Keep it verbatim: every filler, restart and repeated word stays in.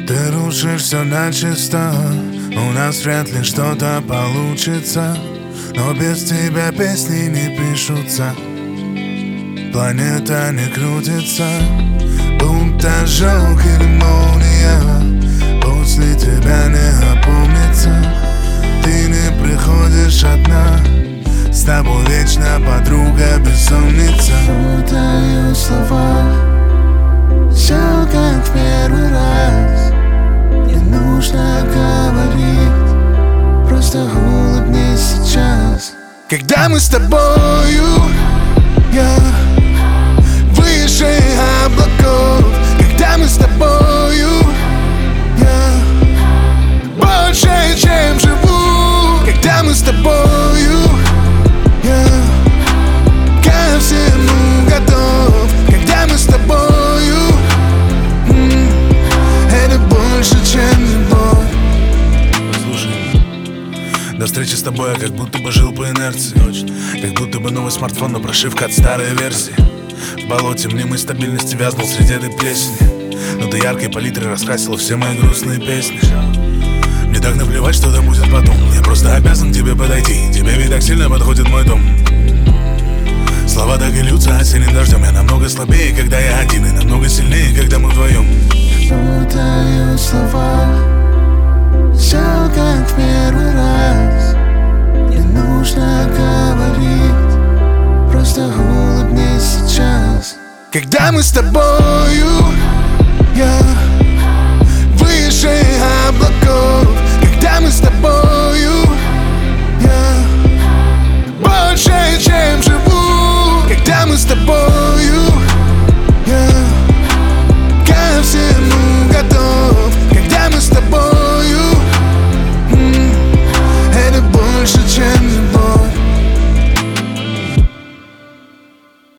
Ты рушишь все начисто, у нас вряд ли что-то получится, но без тебя песни не пишутся, планета не крутится, будто ожог или молния. После тебя не опомнится, ты не приходишь одна, с тобой вечно подруга бессонница. Путаю слова, все как в первый раз. Не нужно говорить, просто улыбнись сейчас. Когда мы с тобою, я выше облаков. Когда мы с тобою, я больше, чем живу. Когда мы с тобою, я ко всему готов. Когда мы с тобою, м- это больше, чем любовь. Послушай, до встречи с тобой я как будто бы жил по инерции. Как будто бы новый смартфон, но прошивка от старой версии. В болоте мнимой стабильности вязнул среди этой плесени, но ты яркой палитрой раскрасила все мои грустные песни. Мне так наплевать, что там будет потом. Я просто обязан к тебе подойти, тебе ведь так сильно подходит мой дом. Слова так и льются осенним дождем. Я намного слабее, когда я один, и намного сильнее, когда мы вдвоем. Путаю слова, все как в первый раз. Не нужно говорить, просто улыбнись сейчас. Когда мы с тобою,